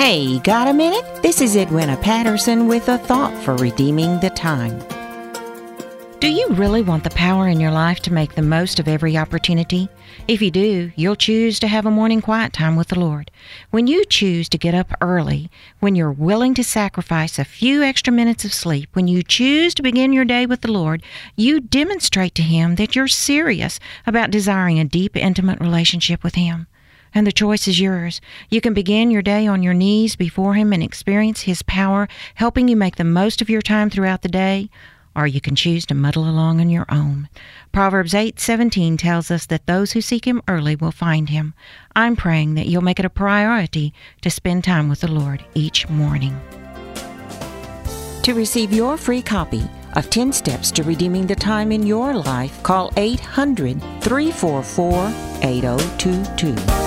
Hey, got a minute? This is Edwina Patterson with a thought for redeeming the time. Do you really want the power in your life to make the most of every opportunity? If you do, you'll choose to have a morning quiet time with the Lord. When you choose to get up early, when you're willing to sacrifice a few extra minutes of sleep, when you choose to begin your day with the Lord, you demonstrate to Him that you're serious about desiring a deep, intimate relationship with Him. And the choice is yours. You can begin your day on your knees before Him and experience His power, helping you make the most of your time throughout the day, or you can choose to muddle along on your own. Proverbs 8:17 tells us that those who seek Him early will find Him. I'm praying that you'll make it a priority to spend time with the Lord each morning. To receive your free copy of 10 Steps to Redeeming the Time in Your Life, call 800-344-8022.